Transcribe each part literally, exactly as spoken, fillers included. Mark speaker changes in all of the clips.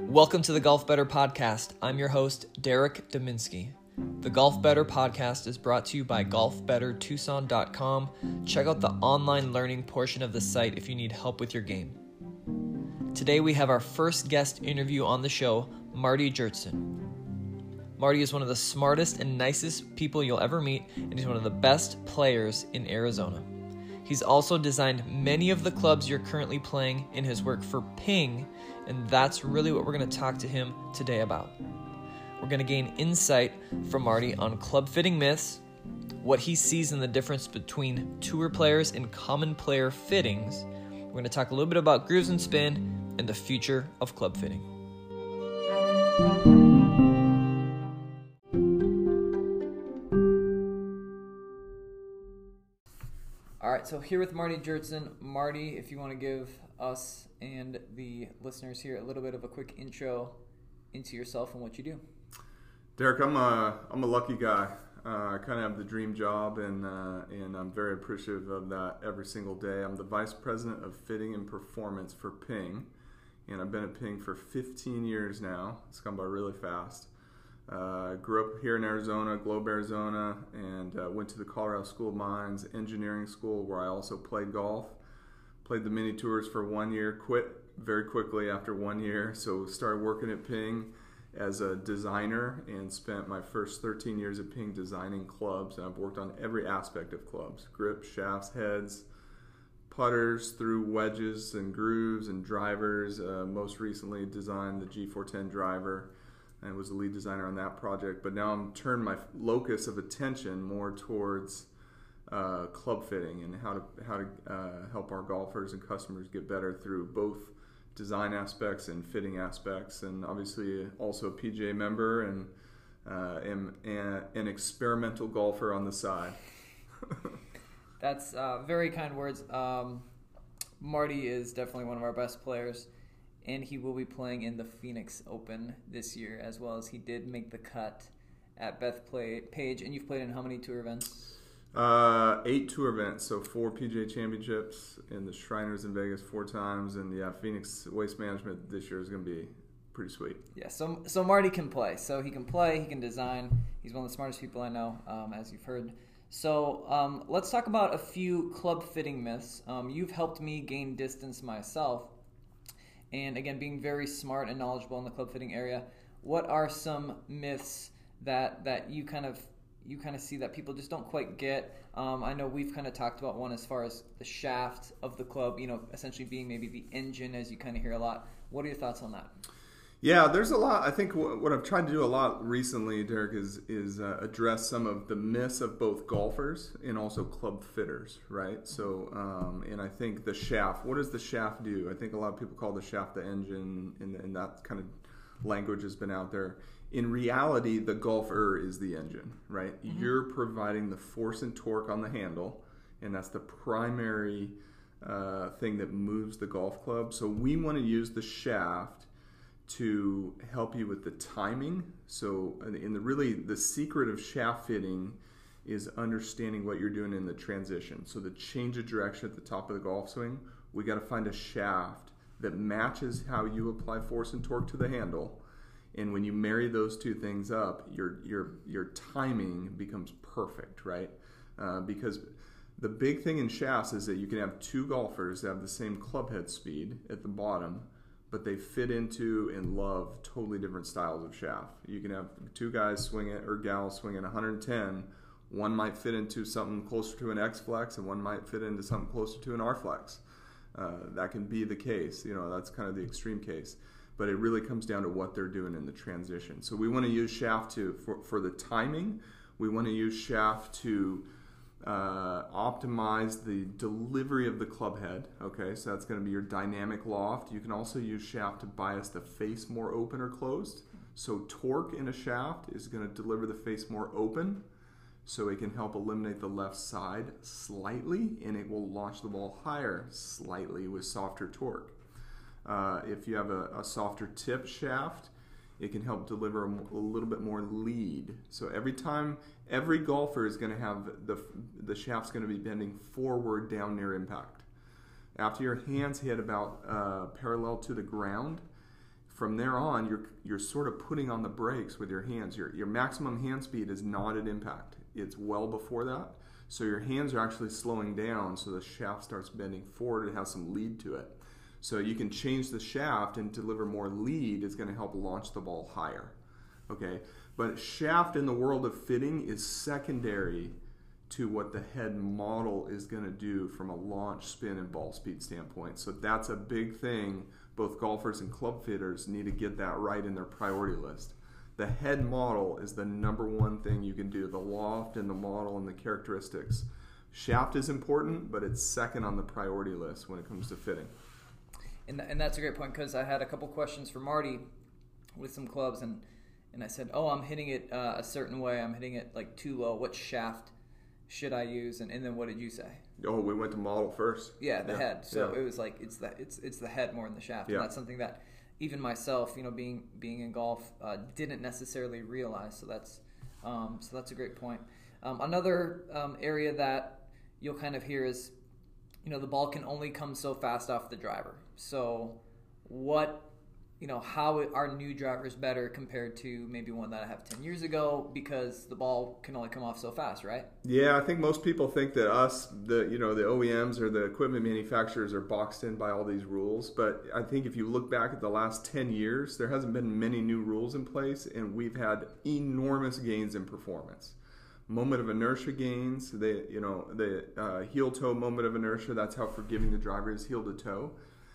Speaker 1: Welcome to the Golf Better Podcast. I'm your host, Derek Dominski. The Golf Better Podcast is brought to you by golf better tucson dot com. Check out the online learning portion of the site if you need help with your game. Today we have our first guest interview on the show, Marty Jertson. Marty is one of the smartest and nicest people you'll ever meet, and he's one of the best players in Arizona. He's also designed many of the clubs you're currently playing in his work for Ping, and that's really what we're going to talk to him today about. We're going to gain insight from Marty on club fitting myths, what he sees in the difference between tour players and common player fittings. We're going to talk a little bit about grooves and spin and the future of club fitting. All right, so here with Marty Jertson. Marty, if you want to give us and the listeners here a little bit of a quick intro into yourself and what you do.
Speaker 2: Derek, I'm a I'm a lucky guy. Uh, I kind of have the dream job, and uh, and I'm very appreciative of that every single day. I'm the vice president of fitting and performance for Ping, and I've been at Ping for fifteen years now. It's gone by really fast. Uh, grew up here in Arizona, Globe, Arizona, and uh, went to the Colorado School of Mines Engineering School, where I also played golf. Played the mini tours for one year, quit very quickly after one year, so started working at Ping as a designer and spent my first thirteen years at Ping designing clubs. And I've worked on every aspect of clubs: grip, shafts, heads, putters, through wedges and grooves and drivers. Uh, most recently designed the G four ten driver and was the lead designer on that project. But now I'm turned my locus of attention more towards uh, club fitting and how to how to uh, help our golfers and customers get better through both design aspects and fitting aspects. And obviously also a P G A member and uh, am an, an experimental golfer on the side.
Speaker 1: That's uh, very kind words. Um, Marty is definitely one of our best players, and he will be playing in the Phoenix Open this year, as well as he did make the cut at Bethpage. And you've played in how many tour events?
Speaker 2: Uh, eight tour events, so four P G A championships, and the Shriners in Vegas four times, and yeah, Phoenix Waste Management this year is going to be pretty sweet.
Speaker 1: Yeah, so so Marty can play. So he can play, he can design. He's one of the smartest people I know, um, as you've heard. So um, let's talk about a few club fitting myths. Um, you've helped me gain distance myself. And again, being very smart and knowledgeable in the club fitting area, what are some myths that that you kind of you kind of see that people just don't quite get? Um, I know we've kind of talked about one as far as the shaft of the club, you know, essentially being maybe the engine, as you kind of hear a lot. What are your thoughts on that?
Speaker 2: Yeah, there's a lot. I think what I've tried to do a lot recently, Derek, is is uh, address some of the myths of both golfers and also club fitters, right? So, um, and I think the shaft, what does the shaft do? I think a lot of people call the shaft the engine, and, and that kind of language has been out there. In reality, the golfer is the engine, right? Mm-hmm. You're providing the force and torque on the handle, and that's the primary uh, thing that moves the golf club. So we want to use the shaft to help you with the timing. So in the really the secret of shaft fitting is understanding what you're doing in the transition. So the change of direction at the top of the golf swing, we got to find a shaft that matches how you apply force and torque to the handle. And when you marry those two things up, your your your timing becomes perfect, right? Uh, because the big thing in shafts is that you can have two golfers that have the same club head speed at the bottom, but they fit into and love totally different styles of shaft. You can have two guys swinging or gals swinging one hundred ten. One might fit into something closer to an X flex, and one might fit into something closer to an R flex. Uh, that can be the case. You know, that's kind of the extreme case. But it really comes down to what they're doing in the transition. So we want to use shaft to for, for the timing. We want to use shaft to uh, optimize the delivery of the club head. Okay, so that's going to be your dynamic loft. You can also use shaft to bias the face more open or closed. So torque in a shaft is going to deliver the face more open, so it can help eliminate the left side slightly, and it will launch the ball higher slightly with softer torque. Uh, if you have a, a softer tip shaft, it can help deliver a, a little bit more lead. So every time, every golfer is going to have the the shaft's going to be bending forward down near impact. After your hands hit about uh, parallel to the ground, from there on, you're you're sort of putting on the brakes with your hands. Your your maximum hand speed is not at impact. It's well before that. So your hands are actually slowing down, so the shaft starts bending forward. It has some lead to it. So you can change the shaft and deliver more lead. It's going to help launch the ball higher. Okay, but shaft in the world of fitting is secondary to what the head model is going to do from a launch, spin, and ball speed standpoint. So that's a big thing. Both golfers and club fitters need to get that right in their priority list. The head model is the number one thing you can do, the loft and the model and the characteristics. Shaft is important, but it's second on the priority list when it comes to fitting.
Speaker 1: And, and that's a great point, because I had a couple questions for Marty with some clubs, and, and I said, oh, I'm hitting it uh, a certain way. I'm hitting it like too low. What shaft should I use? And, and then what did you say?
Speaker 2: Oh, we went to model first.
Speaker 1: Yeah, the
Speaker 2: yeah.
Speaker 1: head. So
Speaker 2: yeah.
Speaker 1: it was like it's the it's it's the head more than the shaft.
Speaker 2: Yeah.
Speaker 1: And that's something that even myself, you know, being being in golf, uh, didn't necessarily realize. So that's um, so that's a great point. Um, another um, area that you'll kind of hear is, you know, the ball can only come so fast off the driver. So what, you know, how are new drivers better compared to maybe one that I have ten years ago, because the ball can only come off so fast, right?
Speaker 2: Yeah, I think most people think that us, the you know, the O E Ms or the equipment manufacturers are boxed in by all these rules. But I think if you look back at the last ten years, there hasn't been many new rules in place, and we've had enormous gains in performance. Moment of inertia gains, the you know the uh, heel toe moment of inertia. That's how forgiving the driver is, heel to toe.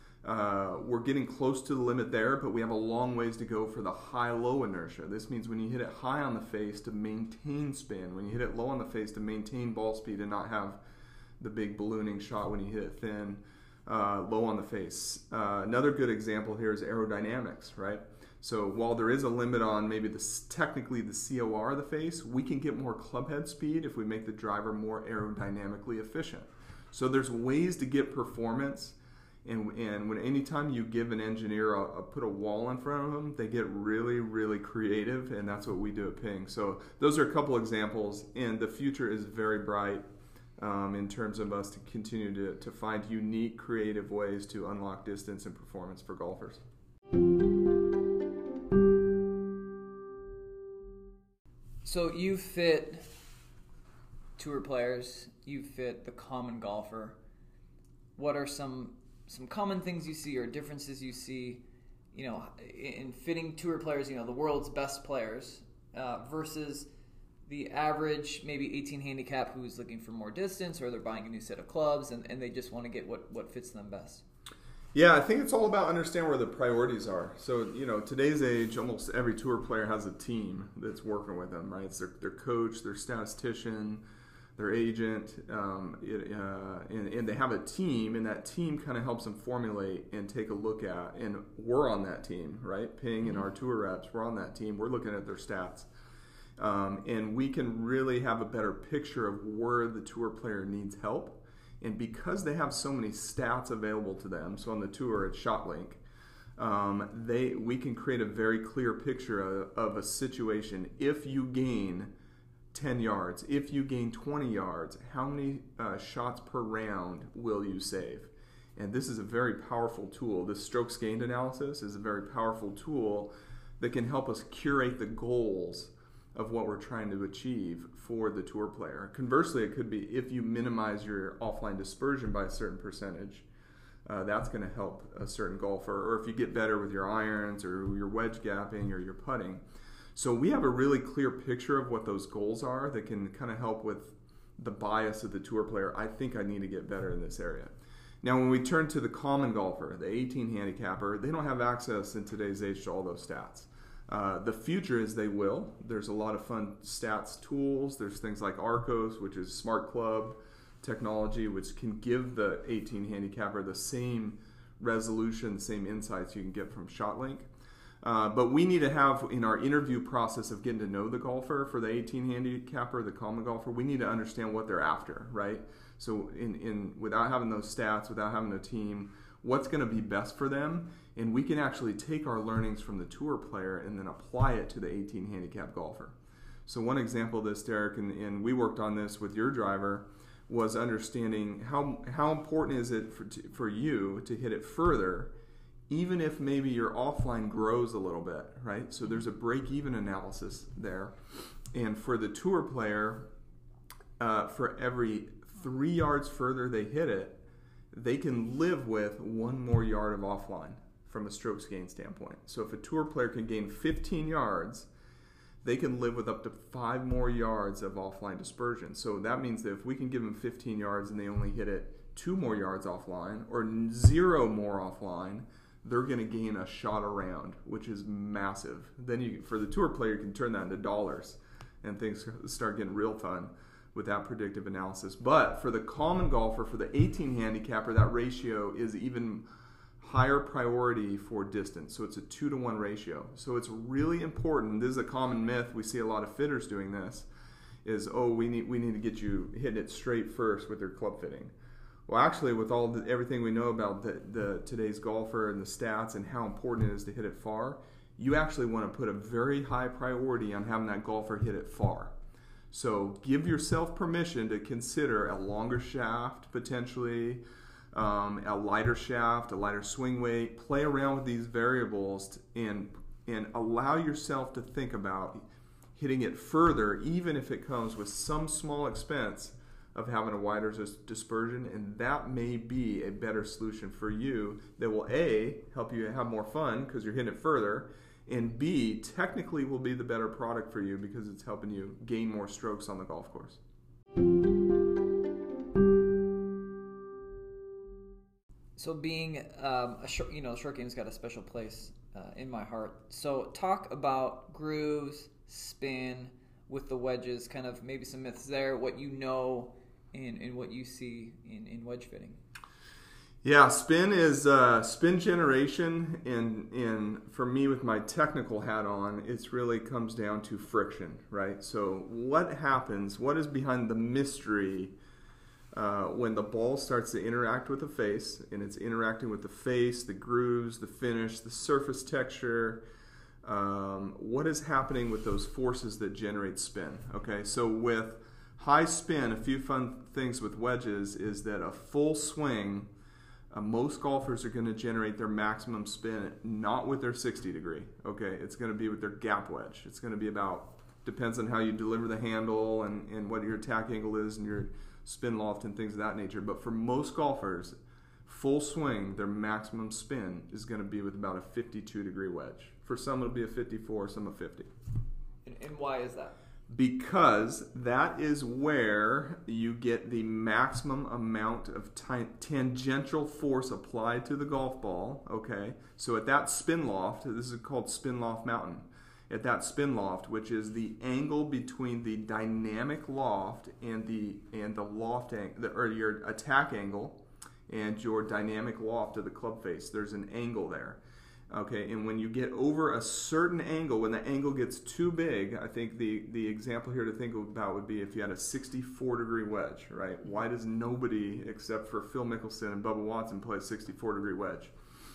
Speaker 2: Uh, we're getting close to the limit there, but we have a long ways to go for the high-low inertia. This means when you hit it high on the face to maintain spin, when you hit it low on the face to maintain ball speed and not have the big ballooning shot when you hit it thin, uh, low on the face. Uh, another good example here is aerodynamics, right? So while there is a limit on maybe the, technically the C O R of the face, we can get more club head speed if we make the driver more aerodynamically efficient. So there's ways to get performance. And, and when anytime you give an engineer a, a put a wall in front of them, they get really, really creative, and that's what we do at Ping. So those are a couple examples, and the future is very bright um, in terms of us to continue to, to find unique, creative ways to unlock distance and performance for golfers.
Speaker 1: So you fit tour players, you fit the common golfer. What are some some common things you see or differences you see, you know, in fitting tour players, you know, the world's best players, uh, versus the average maybe eighteen handicap who's looking for more distance, or they're buying a new set of clubs and, and they just want to get what, what fits them best?
Speaker 2: Yeah, I think it's all about understanding where the priorities are. So, you know, today's age, almost every tour player has a team that's working with them, right? It's their, their coach, their statistician, their agent, um, it, uh, and, and they have a team, and that team kind of helps them formulate and take a look at, and we're on that team, right? Ping and our tour reps, we're on that team. We're looking at their stats. Um, and we can really have a better picture of where the tour player needs help. And because they have so many stats available to them, so on the tour at ShotLink, um, they we can create a very clear picture of, of a situation. If you gain ten yards, if you gain twenty yards, how many uh, shots per round will you save? And this is a very powerful tool. This strokes gained analysis is a very powerful tool that can help us curate the goals of what we're trying to achieve for the tour player. Conversely, it could be if you minimize your offline dispersion by a certain percentage, uh, that's going to help a certain golfer. Or if you get better with your irons or your wedge gapping or your putting. So we have a really clear picture of what those goals are that can kind of help with the bias of the tour player. I think I need to get better in this area. Now, when we turn to the common golfer, the eighteen handicapper, they don't have access in today's age to all those stats. Uh, the future is they will. There's a lot of fun stats tools. There's things like Arcos, which is smart club technology, which can give the eighteen handicapper the same resolution, the same insights you can get from ShotLink. Uh, but we need to have, in our interview process of getting to know the golfer for the eighteen handicapper, the common golfer, we need to understand what they're after, right? So in, in without having those stats, without having a team, what's going to be best for them? And we can actually take our learnings from the tour player and then apply it to the eighteen handicap golfer. So one example of this, Derek, and, and we worked on this with your driver, was understanding how how important is it for, to, for you to hit it further even if maybe your offline grows a little bit, right? So there's a break-even analysis there. And for the tour player, uh, for every three yards further they hit it, they can live with one more yard of offline from a strokes gain standpoint. So if a tour player can gain fifteen yards, they can live with up to five more yards of offline dispersion. So that means that if we can give them fifteen yards and they only hit it two more yards offline or zero more offline, they're going to gain a shot around, which is massive. Then you, for the tour player, you can turn that into dollars and things start getting real fun with that predictive analysis. But for the common golfer, for the eighteen handicapper, that ratio is even higher priority for distance. So it's a two to one ratio. So it's really important. This is a common myth. We see a lot of fitters doing this is, oh, we need we need to get you hitting it straight first with your club fitting. Well, actually, with all the, everything we know about the, the today's golfer and the stats and how important it is to hit it far, you actually want to put a very high priority on having that golfer hit it far. So give yourself permission to consider a longer shaft potentially, Um, a lighter shaft, a lighter swing weight. Play around with these variables and and allow yourself to think about hitting it further, even if it comes with some small expense of having a wider dispersion. And that may be a better solution for you that will A, help you have more fun because you're hitting it further, and B, technically will be the better product for you because it's helping you gain more strokes on the golf course.
Speaker 1: So being um, a short, you know, short game's got a special place uh, in my heart. So talk about grooves, spin with the wedges, kind of maybe some myths there, what you know and, and what you see in, in wedge fitting.
Speaker 2: Yeah, spin is uh, spin generation, and, and for me with my technical hat on, it really comes down to friction, right? So what happens, what is behind the mystery Uh, when the ball starts to interact with the face, and it's interacting with the face, the grooves, the finish, the surface texture, um, what is happening with those forces that generate spin? Okay, so with high spin, a few fun things with wedges is that a full swing, uh, most golfers are going to generate their maximum spin not with their sixty degree. Okay, it's going to be with their gap wedge. It's going to be about, depends on how you deliver the handle and, and what your attack angle is and your spin loft and things of that nature. But for most golfers, full swing, their maximum spin is going to be with about a fifty-two degree wedge. For some it'll be a fifty-four, some a fifty.
Speaker 1: And, and why is that?
Speaker 2: Because that is where you get the maximum amount of t- tangential force applied to the golf ball. Okay, so at that spin loft, this is called spin loft mountain. At that spin loft, which is the angle between the dynamic loft and the and the loft angle, or your attack angle, and your dynamic loft of the club face. There's an angle there, okay. And when you get over a certain angle, when the angle gets too big, I think the the example here to think about would be if you had a sixty-four degree wedge, right? Why does nobody except for Phil Mickelson and Bubba Watson play a sixty-four degree wedge?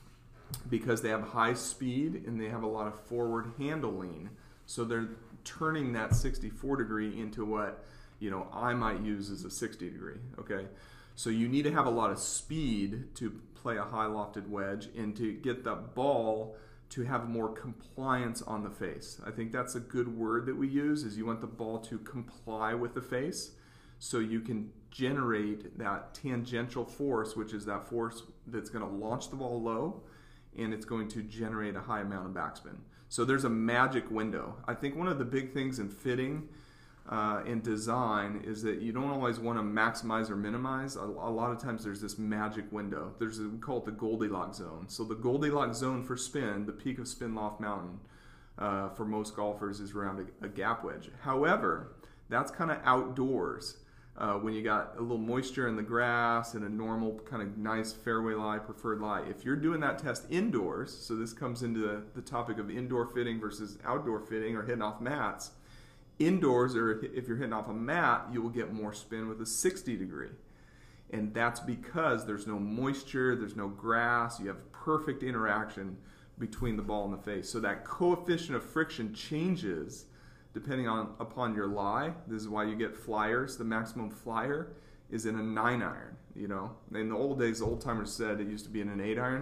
Speaker 2: Because they have high speed and they have a lot of forward handle lean. So they're turning that sixty-four degree into what, you know, I might use as a sixty degree, okay? So you need to have a lot of speed to play a high lofted wedge and to get the ball to have more compliance on the face. I think that's a good word that we use, is you want the ball to comply with the face so you can generate that tangential force, which is that force that's going to launch the ball low, and it's going to generate a high amount of backspin. So there's a magic window. I think one of the big things in fitting uh, and design is that you don't always want to maximize or minimize. A, a lot of times there's this magic window. There's a, we call it the Goldilocks zone. So the Goldilocks zone for spin, the peak of spin loft mountain, uh, for most golfers is around a, a gap wedge. However, that's kind of outdoors. Uh, when you got a little moisture in the grass and a normal kind of nice fairway lie, preferred lie. If you're doing that test indoors, so this comes into the, the topic of indoor fitting versus outdoor fitting or hitting off mats. Indoors, or if you're hitting off a mat, you will get more spin with a sixty degree. And that's because there's no moisture, there's no grass, you have perfect interaction between the ball and the face. So that coefficient of friction changes depending on upon your lie. This is why you get flyers. The maximum flyer is in a nine iron. You know, in the old days, the old timers said it used to be in an eight iron.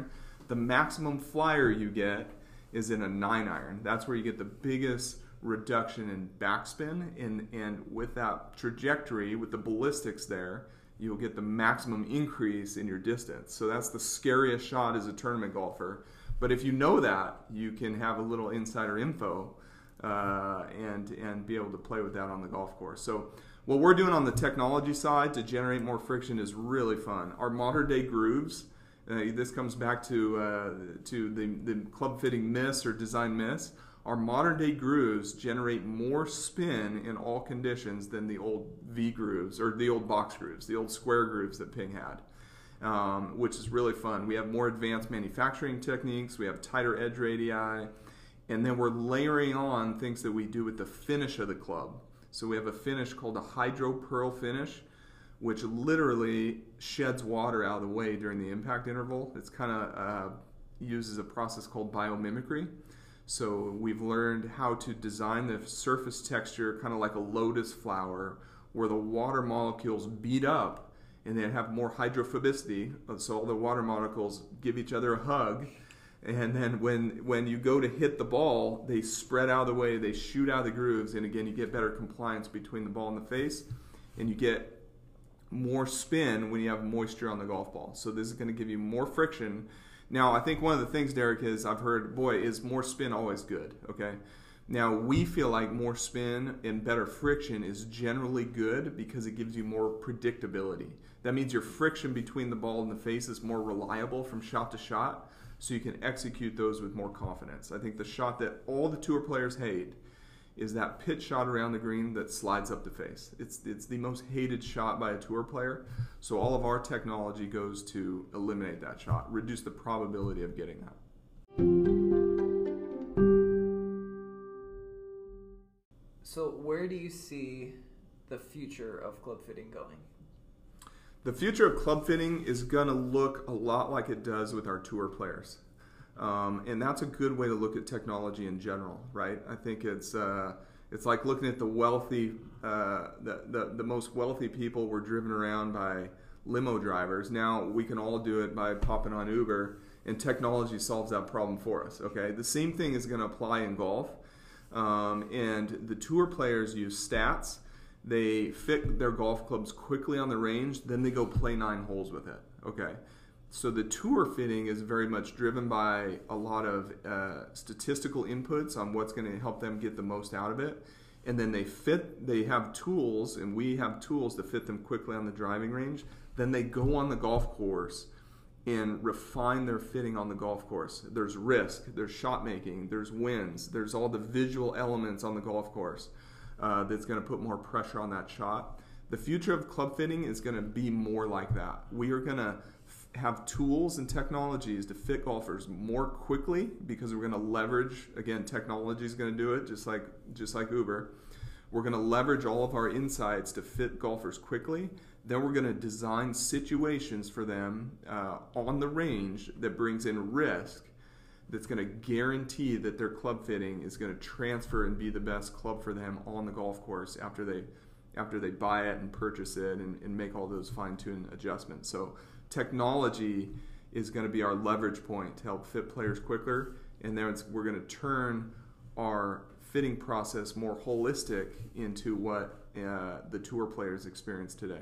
Speaker 2: The maximum flyer you get is in a nine iron. That's where you get the biggest reduction in backspin, and, and with that trajectory, with the ballistics there, you'll get the maximum increase in your distance. So that's the scariest shot as a tournament golfer. But if you know that, you can have a little insider info uh, and, and be able to play with that on the golf course. So what we're doing on the technology side to generate more friction is really fun. Our modern day grooves, uh, this comes back to, uh, to the, the club fitting miss or design miss. Our modern day grooves generate more spin in all conditions than the old V grooves or the old box grooves, the old square grooves that Ping had, um, which is really fun. We have more advanced manufacturing techniques, we have tighter edge radii, and then we're layering on things that we do with the finish of the club. So we have a finish called a hydro pearl finish, which literally sheds water out of the way during the impact interval. It's kind of uh, uses a process called biomimicry. So we've learned how to design the surface texture kind of like a lotus flower, where the water molecules beat up and they have more hydrophobicity. So all the water molecules give each other a hug. And then when, when you go to hit the ball, they spread out of the way, they shoot out of the grooves, and again, you get better compliance between the ball and the face, and you get more spin when you have moisture on the golf ball. So this is going to give you more friction. Now, I think one of the things, Derek, is I've heard, boy, is more spin always good, okay? Now, we feel like more spin and better friction is generally good because it gives you more predictability. That means your friction between the ball and the face is more reliable from shot to shot, so you can execute those with more confidence. I think the shot that all the tour players hate is that pitch shot around the green that slides up the face. It's, it's the most hated shot by a tour player. So all of our technology goes to eliminate that shot, reduce the probability of getting that.
Speaker 1: So where do you see the future of club fitting going?
Speaker 2: The future of club fitting is going to look a lot like it does with our tour players. Um, and that's a good way to look at technology in general, right? I think it's uh, it's like looking at the wealthy, uh, the, the, the most wealthy people were driven around by limo drivers. Now we can all do it by popping on Uber, and technology solves that problem for us, okay? The same thing is going to apply in golf. Um, and the tour players use stats. They fit their golf clubs quickly on the range, then they go play nine holes with it, okay? So the tour fitting is very much driven by a lot of uh, statistical inputs on what's going to help them get the most out of it. And then they fit, they have tools, and we have tools to fit them quickly on the driving range. Then they go on the golf course and refine their fitting on the golf course. There's risk, there's shot making, there's winds, there's all the visual elements on the golf course uh, that's going to put more pressure on that shot. The future of club fitting is going to be more like that. We are going to have tools and technologies to fit golfers more quickly because we're going to leverage, again, technology is going to do it just like just like Uber. We're going to leverage all of our insights to fit golfers quickly. Then we're going to design situations for them uh, on the range that brings in risk that's going to guarantee that their club fitting is going to transfer and be the best club for them on the golf course after they after they buy it and purchase it and, and make all those fine-tuned adjustments. So technology is going to be our leverage point to help fit players quicker, and then it's, we're going to turn our fitting process more holistic into what uh, the tour players experience today.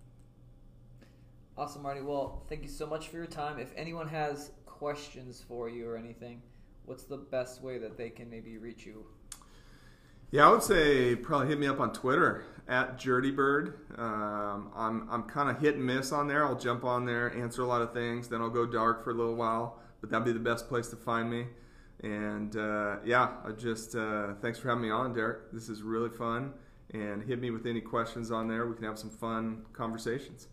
Speaker 1: Awesome, Marty. Well, thank you so much for your time. If anyone has questions for you or anything, what's the best way that they can maybe reach you?
Speaker 2: Yeah, I would say probably hit me up on Twitter at JerdyBird. Um, I'm I'm kind of hit and miss on there. I'll jump on there, answer a lot of things, then I'll go dark for a little while. But that'd be the best place to find me. And uh, yeah, I just uh, thanks for having me on, Derek. This is really fun. And hit me with any questions on there. We can have some fun conversations.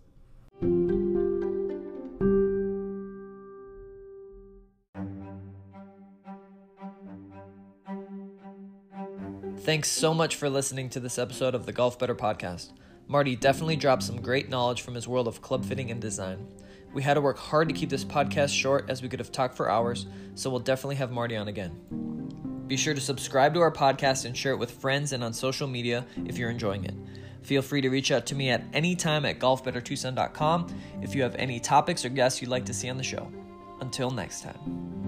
Speaker 1: Thanks so much for listening to this episode of the Golf Better podcast. Marty definitely dropped some great knowledge from his world of club fitting and design. We had to work hard to keep this podcast short as we could have talked for hours, so we'll definitely have Marty on again. Be sure to subscribe to our podcast and share it with friends and on social media if you're enjoying it. Feel free to reach out to me at any time at golf better tucson dot com if you have any topics or guests you'd like to see on the show. Until next time.